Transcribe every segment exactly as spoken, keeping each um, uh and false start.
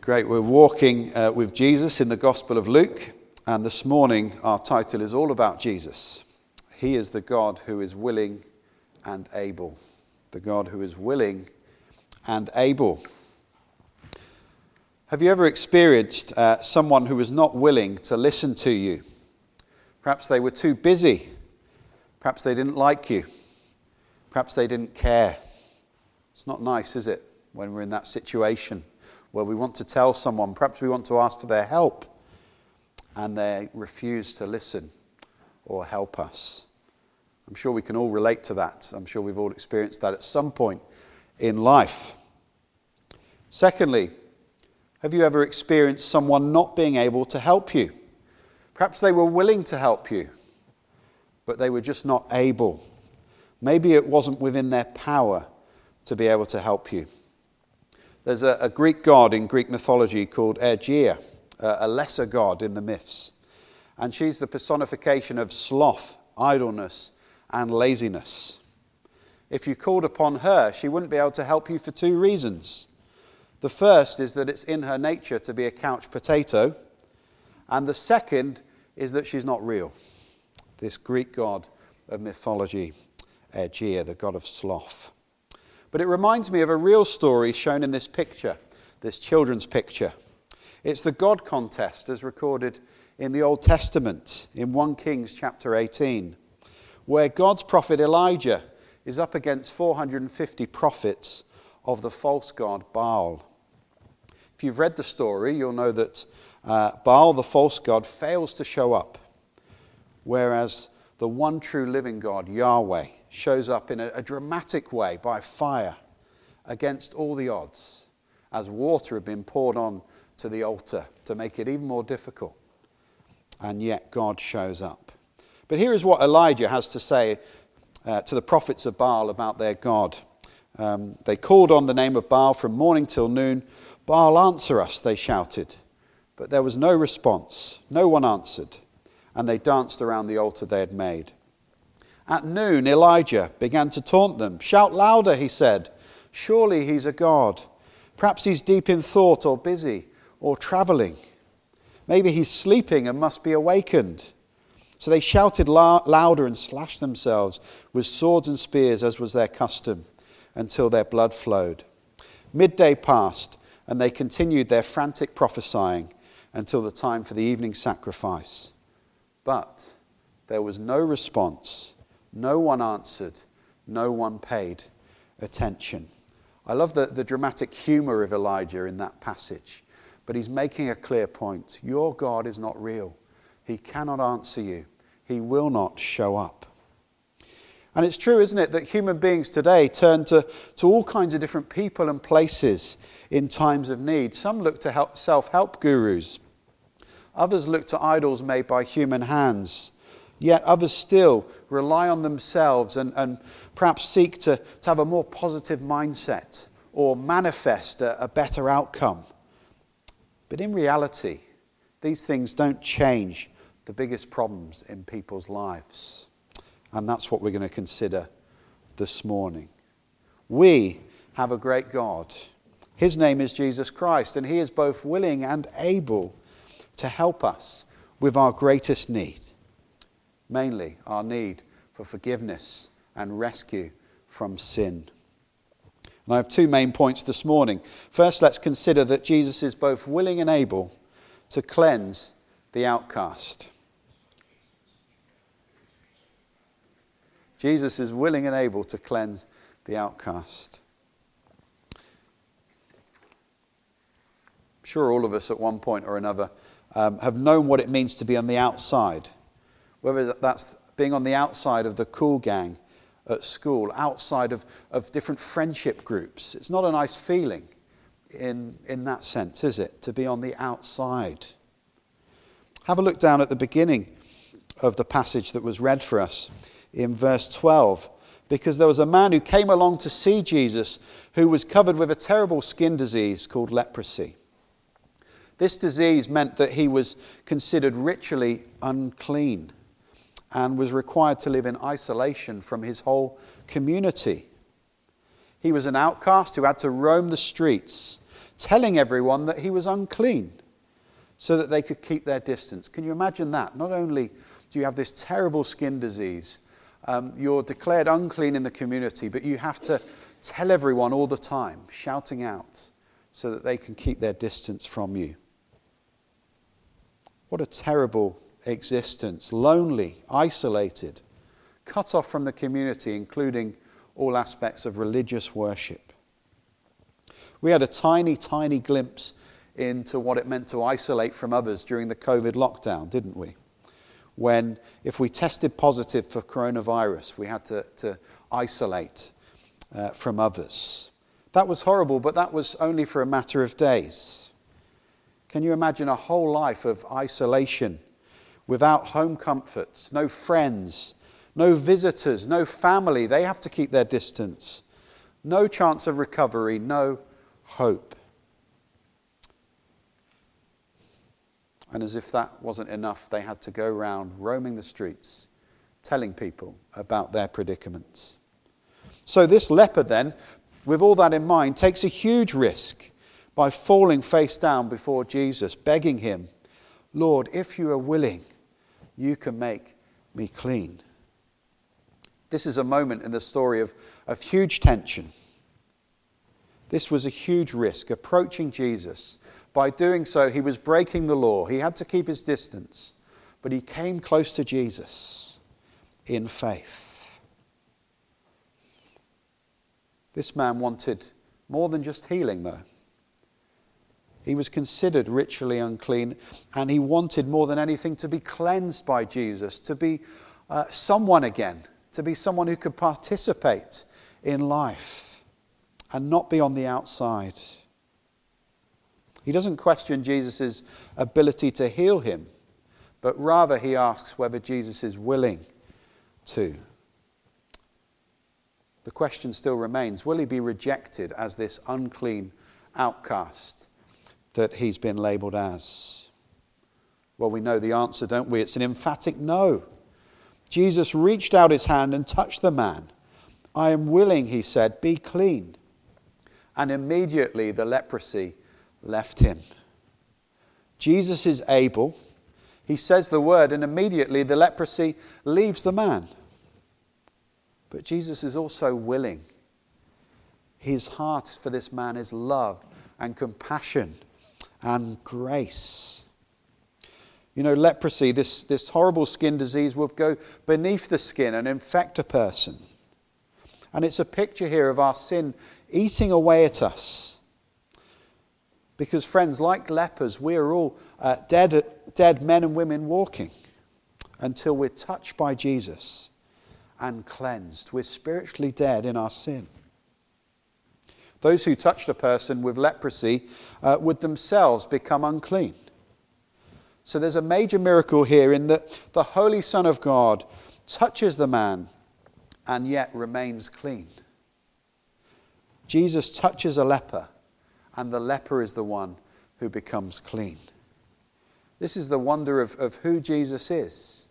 Great. We're walking uh, with Jesus in the Gospel of Luke, and this morning our title is all about Jesus. He is the God who is willing and able. The God who is willing and able. Have you ever experienced uh, someone who was not willing to listen to you? Perhaps they were too busy. Perhaps they didn't like you. Perhaps they didn't care. It's not nice, is it, when we're in that situation where we want to tell someone, perhaps we want to ask for their help, and they refuse to listen or help us. I'm sure we can all relate to that. I'm sure we've all experienced that at some point in life. Secondly, have you ever experienced someone not being able to help you? Perhaps they were willing to help you, but they were just not able. Maybe it wasn't within their power to be able to help you. There's a, a Greek god in Greek mythology called Aegea, a, a lesser god in the myths. And she's the personification of sloth, idleness, and laziness. If you called upon her, she wouldn't be able to help you for two reasons. The first is that it's in her nature to be a couch potato. And the second is that she's not real. This Greek god of mythology, Aegea, the god of sloth. But it reminds me of a real story shown in this picture, this children's picture. It's the God contest as recorded in the Old Testament in First Kings chapter eighteen, where God's prophet Elijah is up against four hundred fifty prophets of the false god Baal. If you've read the story, you'll know that uh, Baal, the false god, fails to show up, whereas the one true living God, Yahweh, shows up in a, a dramatic way by fire against all the odds, as water had been poured on to the altar to make it even more difficult. And yet God shows up. But here is what Elijah has to say uh, to the prophets of Baal about their God. Um, they called on the name of Baal from morning till noon. Baal, answer us, they shouted. But there was no response. No one answered. And they danced around the altar they had made. At noon, Elijah began to taunt them. Shout louder, he said. Surely he's a god. Perhaps he's deep in thought or busy or traveling. Maybe he's sleeping and must be awakened. So they shouted la- louder and slashed themselves with swords and spears as was their custom until their blood flowed. Midday passed and they continued their frantic prophesying until the time for the evening sacrifice. But there was no response. No one answered. No one paid attention. I love the, the dramatic humor of Elijah in that passage. But he's making a clear point. Your God is not real. He cannot answer you. He will not show up. And it's true, isn't it, that human beings today turn to, to all kinds of different people and places in times of need. Some look to help, self-help gurus. Others look to idols made by human hands. Yet others still rely on themselves and, and perhaps seek to, to have a more positive mindset or manifest a, a better outcome. But in reality, these things don't change the biggest problems in people's lives. And that's what we're going to consider this morning. We have a great God. His name is Jesus Christ, and he is both willing and able to help us with our greatest need. Mainly our need for forgiveness and rescue from sin. And I have two main points this morning. First, let's consider that Jesus is both willing and able to cleanse the outcast. Jesus is willing and able to cleanse the outcast. I'm sure all of us at one point or another um, have known what it means to be on the outside. Whether that's being on the outside of the cool gang at school, outside of, of different friendship groups. It's not a nice feeling in, in that sense, is it? To be on the outside. Have a look down at the beginning of the passage that was read for us in verse twelve. Because there was a man who came along to see Jesus who was covered with a terrible skin disease called leprosy. This disease meant that he was considered ritually unclean and was required to live in isolation from his whole community. He was an outcast who had to roam the streets, telling everyone that he was unclean so that they could keep their distance. Can you imagine that? Not only do you have this terrible skin disease, um, you're declared unclean in the community, but you have to tell everyone all the time, shouting out, so that they can keep their distance from you. What a terrible existence. Lonely, isolated, cut off from the community, including all aspects of religious worship. We had a tiny, tiny glimpse into what it meant to isolate from others during the COVID lockdown, didn't we? When, if we tested positive for coronavirus, we had to, to isolate uh, from others. That was horrible, but that was only for a matter of days. Can you imagine a whole life of isolation, without home comforts, no friends, no visitors, no family? They have to keep their distance. No chance of recovery, no hope. And as if that wasn't enough, they had to go around roaming the streets, telling people about their predicaments. So this leper then, with all that in mind, takes a huge risk by falling face down before Jesus, begging him, Lord, if you are willing, you can make me clean. This is a moment in the story of, of huge tension. This was a huge risk, approaching Jesus. By doing so, he was breaking the law. He had to keep his distance, but he came close to Jesus in faith. This man wanted more than just healing, though. He was considered ritually unclean, and he wanted more than anything to be cleansed by Jesus, to be uh, someone again, to be someone who could participate in life and not be on the outside. He doesn't question Jesus' ability to heal him, but rather he asks whether Jesus is willing to. The question still remains, will he be rejected as this unclean outcast that he's been labelled as? Well, we know the answer, don't we? It's an emphatic no. Jesus reached out his hand and touched the man. I am willing, he said, be clean. And immediately the leprosy left him. Jesus is able. He says the word, and immediately the leprosy leaves the man. But Jesus is also willing. His heart for this man is love and compassion and grace. You know, leprosy, this, this horrible skin disease, will go beneath the skin and infect a person. And it's a picture here of our sin eating away at us. Because, friends, like lepers, we are all uh, dead, dead men and women walking until we're touched by Jesus and cleansed. We're spiritually dead in our sin. Those who touched a person with leprosy uh, would themselves become unclean. So there's a major miracle here in that the Holy Son of God touches the man and yet remains clean. Jesus touches a leper, and the leper is the one who becomes clean. This is the wonder of, of who Jesus is.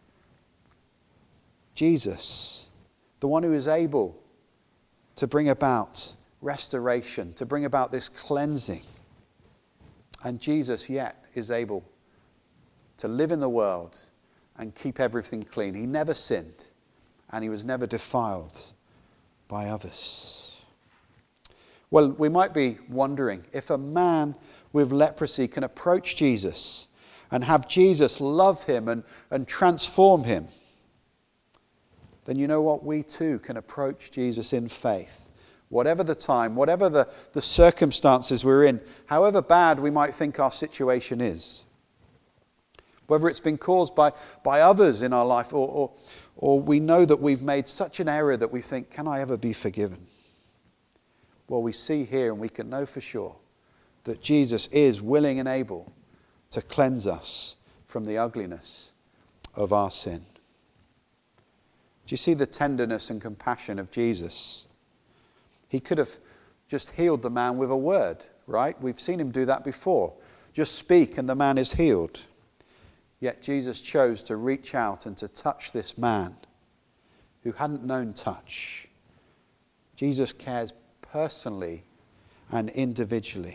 Jesus, the one who is able to bring about restoration, to bring about this cleansing. And Jesus yet is able to live in the world and keep everything clean. He never sinned, and he was never defiled by others. Well, we might be wondering, if a man with leprosy can approach Jesus and have Jesus love him and, and transform him, then you know what? We too can approach Jesus in faith. Whatever the time, whatever the, the circumstances we're in, however bad we might think our situation is, whether it's been caused by, by others in our life, or, or, or we know that we've made such an error that we think, can I ever be forgiven? Well, we see here, and we can know for sure, that Jesus is willing and able to cleanse us from the ugliness of our sin. Do you see the tenderness and compassion of Jesus? He could have just healed the man with a word, right? We've seen him do that before. Just speak and the man is healed. Yet Jesus chose to reach out and to touch this man who hadn't known touch. Jesus cares personally and individually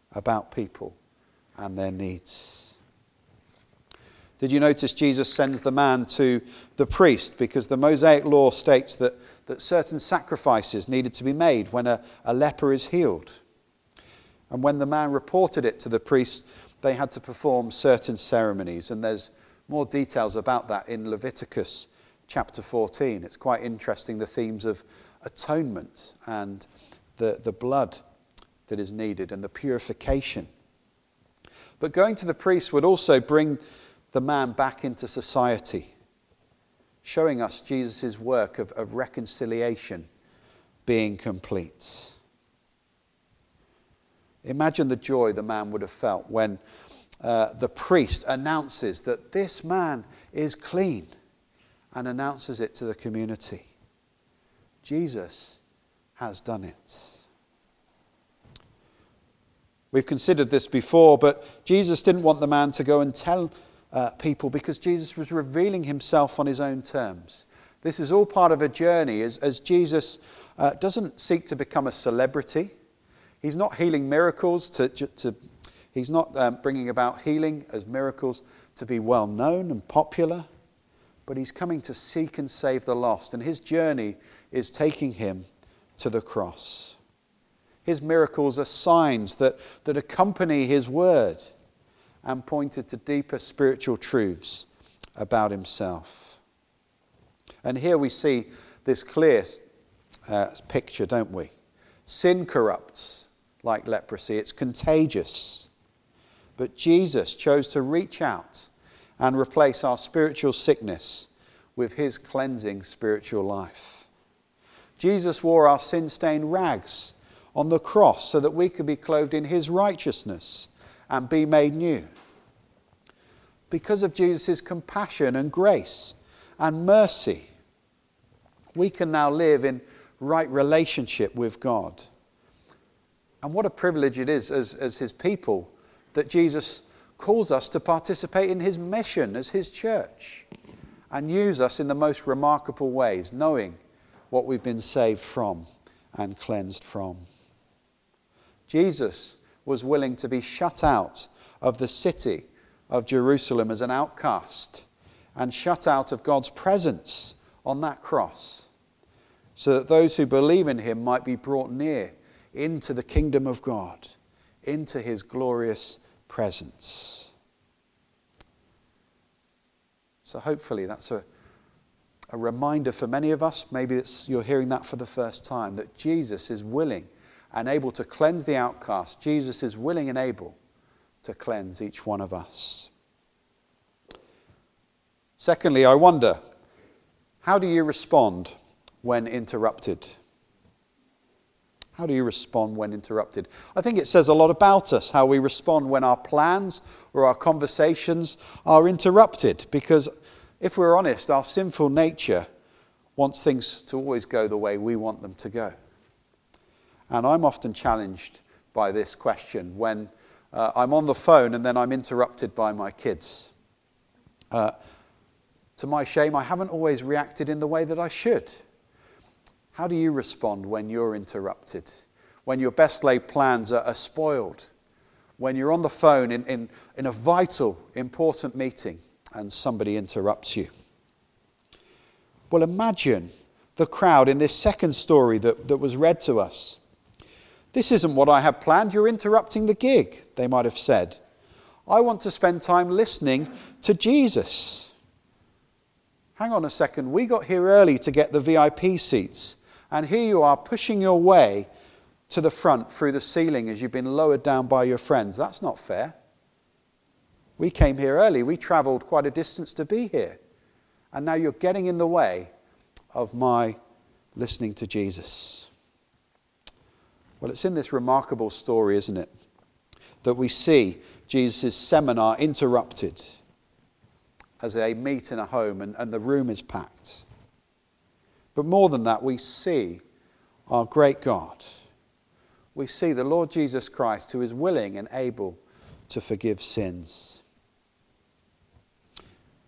about people and their needs. Did you notice Jesus sends the man to the priest because the Mosaic law states that, that certain sacrifices needed to be made when a, a leper is healed. And when the man reported it to the priest, they had to perform certain ceremonies. And there's more details about that in Leviticus chapter fourteen. It's quite interesting, the themes of atonement and the, the blood that is needed and the purification. But going to the priest would also bring the man back into society, showing us Jesus' work of, of reconciliation being complete. Imagine the joy the man would have felt when uh, the priest announces that this man is clean and announces it to the community. Jesus has done it. We've considered this before, but Jesus didn't want the man to go and tell uh, people because Jesus was revealing himself on his own terms. This is all part of a journey as, as Jesus uh, doesn't seek to become a celebrity. He's not healing miracles to, to, to he's not um, bringing about healing as miracles to be well known and popular, but he's coming to seek and save the lost, and his journey is taking him to the cross. His miracles are signs that, that accompany his word and pointed to deeper spiritual truths about himself. And here we see this clear uh, picture, don't we? Sin corrupts like leprosy. It's contagious. But Jesus chose to reach out and replace our spiritual sickness with his cleansing spiritual life. Jesus wore our sin-stained rags on the cross so that we could be clothed in his righteousness and be made new. Because of Jesus' compassion and grace and mercy, we can now live in right relationship with God. And what a privilege it is as, as his people that Jesus calls us to participate in his mission as his church and use us in the most remarkable ways, knowing what we've been saved from and cleansed from. Jesus was willing to be shut out of the city of Jerusalem as an outcast and shut out of God's presence on that cross so that those who believe in him might be brought near into the kingdom of God, into his glorious presence. So hopefully that's a, a reminder for many of us, maybe it's, you're hearing that for the first time, that Jesus is willing and able to cleanse the outcast. Jesus is willing and able to cleanse each one of us. Secondly, I wonder, how do you respond when interrupted? How do you respond when interrupted? I think it says a lot about us, how we respond when our plans or our conversations are interrupted. Because if we're honest, our sinful nature wants things to always go the way we want them to go. And I'm often challenged by this question when uh, I'm on the phone and then I'm interrupted by my kids. Uh, to my shame, I haven't always reacted in the way that I should. How do you respond when you're interrupted? When your best laid plans are, are spoiled? When you're on the phone in, in, in a vital, important meeting and somebody interrupts you? Well, imagine the crowd in this second story that, that was read to us. This isn't what I had planned. You're interrupting the gig, they might have said. I want to spend time listening to Jesus. Hang on a second. We got here early to get the V I P seats. And here you are pushing your way to the front through the ceiling as you've been lowered down by your friends. That's not fair. We came here early. We travelled quite a distance to be here. And now you're getting in the way of my listening to Jesus. Well, it's in this remarkable story, isn't it, that we see Jesus' seminar interrupted as they meet in a home and, and the room is packed. But more than that, we see our great God. We see the Lord Jesus Christ, who is willing and able to forgive sins.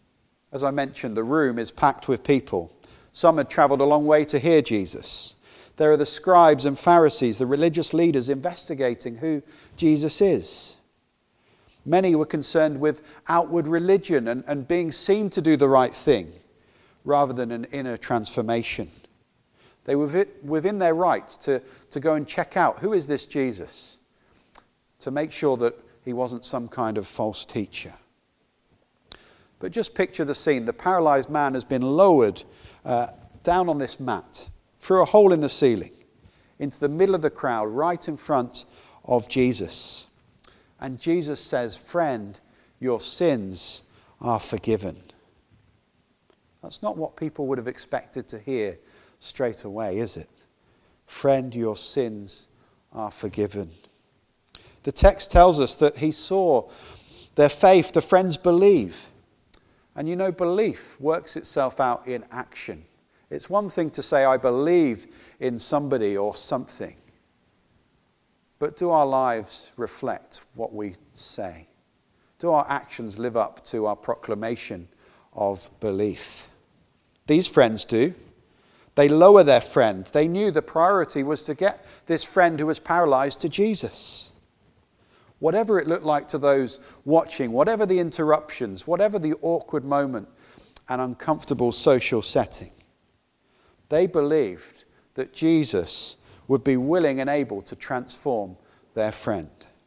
As I mentioned, the room is packed with people. Some had travelled a long way to hear Jesus. There are the scribes and Pharisees, the religious leaders investigating who Jesus is. Many were concerned with outward religion and, and being seen to do the right thing rather than an inner transformation. They were within their right to, to go and check out, who is this Jesus? To make sure that he wasn't some kind of false teacher. But just picture the scene. The paralyzed man has been lowered uh, down on this mat through a hole in the ceiling into the middle of the crowd right in front of Jesus. And Jesus says, "Friend, your sins are forgiven." That's not what people would have expected to hear straight away, is it? "Friend, your sins are forgiven." The text tells us that he saw their faith. The friends believe. And you know, belief works itself out in action. It's one thing to say, I believe in somebody or something. But do our lives reflect what we say? Do our actions live up to our proclamation of belief? These friends do. They lower their friend. They knew the priority was to get this friend who was paralyzed to Jesus. Whatever it looked like to those watching, whatever the interruptions, whatever the awkward moment and uncomfortable social setting, they believed that Jesus would be willing and able to transform their friend.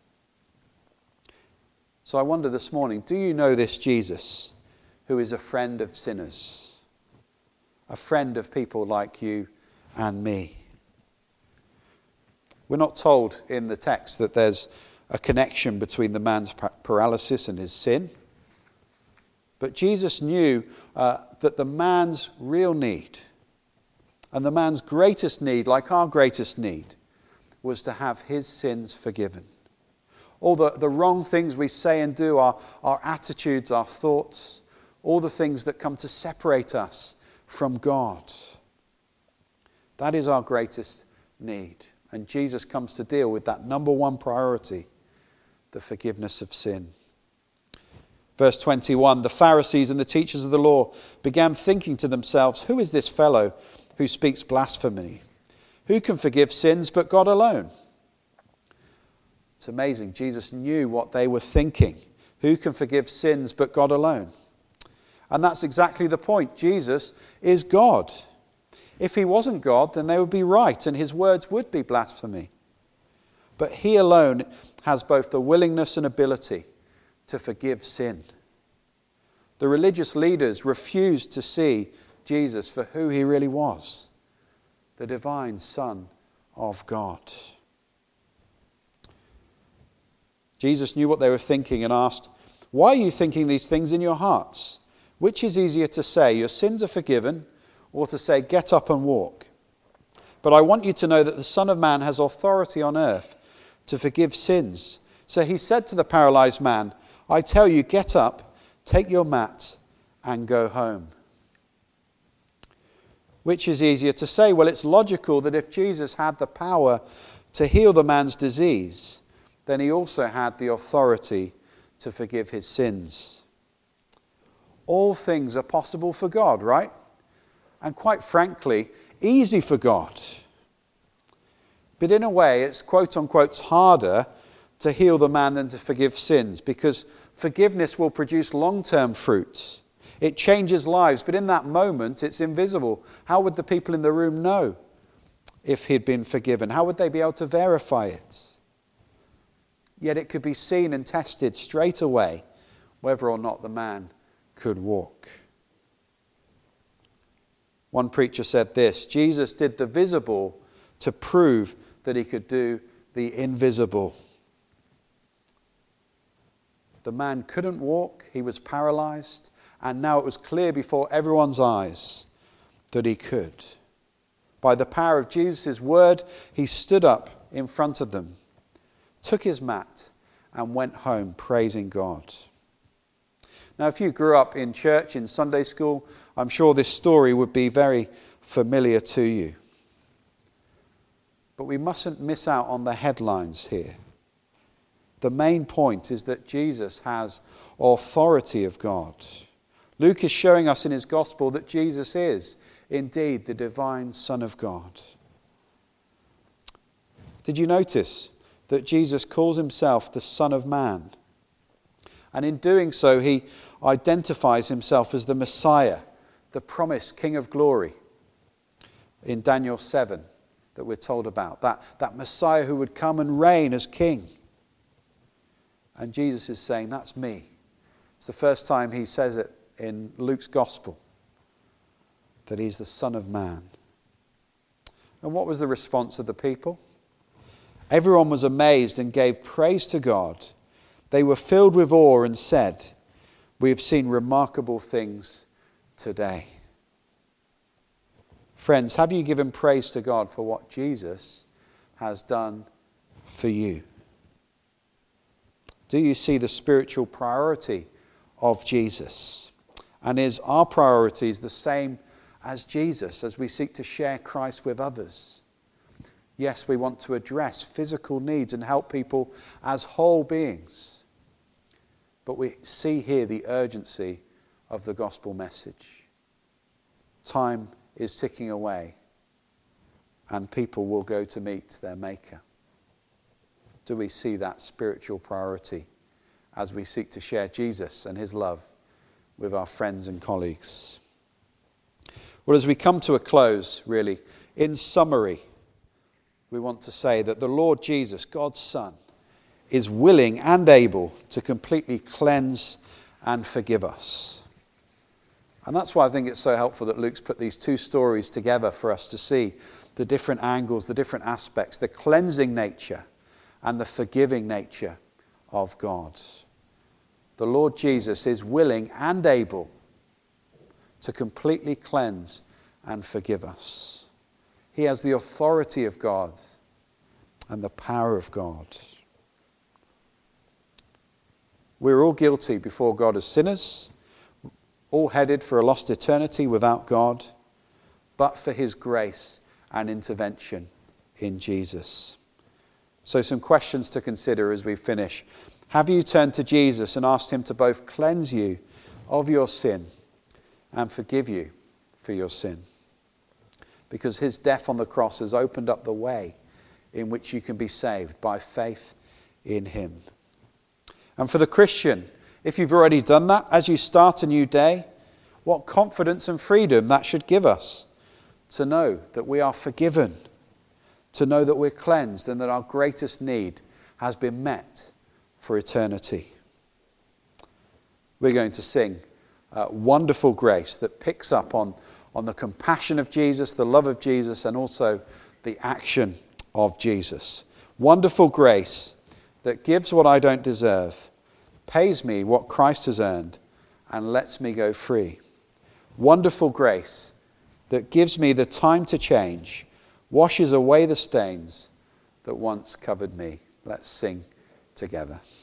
So I wonder this morning, do you know this Jesus who is a friend of sinners? A friend of people like you and me? We're not told in the text that there's a connection between the man's paralysis and his sin. But Jesus knew uh, that the man's real need and the man's greatest need, like our greatest need, was to have his sins forgiven. All the, the wrong things we say and do, our, our attitudes, our thoughts, all the things that come to separate us from God. That is our greatest need. And Jesus comes to deal with that number one priority, the forgiveness of sin. Verse twenty-one, the Pharisees and the teachers of the law began thinking to themselves, "Who is this fellow who speaks blasphemy? Who can forgive sins but God alone?" It's amazing. Jesus knew what they were thinking. Who can forgive sins but God alone? And that's exactly the point. Jesus is God. If he wasn't God, then they would be right and his words would be blasphemy. But he alone has both the willingness and ability to forgive sin. The religious leaders refused to see Jesus for who he really was, the divine Son of God. Jesus knew what they were thinking and asked, "Why are you thinking these things in your hearts? Which is easier to say, 'Your sins are forgiven,' or to say, 'Get up and walk'? But I want you to know that the Son of Man has authority on earth to forgive sins." So he said to the paralyzed man, "I tell you, get up, take your mat, and go home." Which is easier to say? Well, it's logical that if Jesus had the power to heal the man's disease, then he also had the authority to forgive his sins. All things are possible for God, right? And quite frankly, easy for God. But in a way, it's quote-unquote harder to heal the man than to forgive sins, because forgiveness will produce long-term fruits. It changes lives, but in that moment, it's invisible. How would the people in the room know if he'd been forgiven? How would they be able to verify it? Yet it could be seen and tested straight away whether or not the man could walk. One preacher said this: Jesus did the visible to prove that he could do the invisible. The man couldn't walk, he was paralyzed, and now it was clear before everyone's eyes that he could. By the power of Jesus' word, he stood up in front of them, took his mat, and went home praising God. Now, if you grew up in church, in Sunday school, I'm sure this story would be very familiar to you. But we mustn't miss out on the headlines here. The main point is that Jesus has authority of God. Luke is showing us in his gospel that Jesus is indeed the divine Son of God. Did you notice that Jesus calls himself the Son of Man? And in doing so, he identifies himself as the Messiah, the promised King of glory in Daniel seven that we're told about. That, that Messiah who would come and reign as king. And Jesus is saying, that's me. It's the first time he says it in Luke's gospel, that he's the Son of Man. And what was the response of the people? Everyone was amazed and gave praise to God. They were filled with awe and said, we have seen remarkable things today. Friends, have you given praise to God for what Jesus has done for you? Do you see the spiritual priority of Jesus? And is our priorities the same as Jesus as we seek to share Christ with others? Yes, we want to address physical needs and help people as whole beings. But we see here the urgency of the gospel message. Time is ticking away, and people will go to meet their Maker. Do we see that spiritual priority as we seek to share Jesus and his love with our friends and colleagues? Well, as we come to a close, really, in summary, we want to say that the Lord Jesus, God's Son, is willing and able to completely cleanse and forgive us. And that's why I think it's so helpful that Luke's put these two stories together for us to see the different angles, the different aspects, the cleansing nature and the forgiving nature of God. The Lord Jesus is willing and able to completely cleanse and forgive us. He has the authority of God and the power of God. We're all guilty before God as sinners, all headed for a lost eternity without God, but for his grace and intervention in Jesus. So some questions to consider as we finish. Have you turned to Jesus and asked him to both cleanse you of your sin and forgive you for your sin? Because his death on the cross has opened up the way in which you can be saved by faith in him. And for the Christian, if you've already done that, as you start a new day, what confidence and freedom that should give us to know that we are forgiven, to know that we're cleansed and that our greatest need has been met for eternity. We're going to sing uh, Wonderful Grace that picks up on, on the compassion of Jesus, the love of Jesus, and also the action of Jesus. Wonderful grace that gives what I don't deserve, pays me what Christ has earned, and lets me go free. Wonderful grace that gives me the time to change, washes away the stains that once covered me. Let's sing together.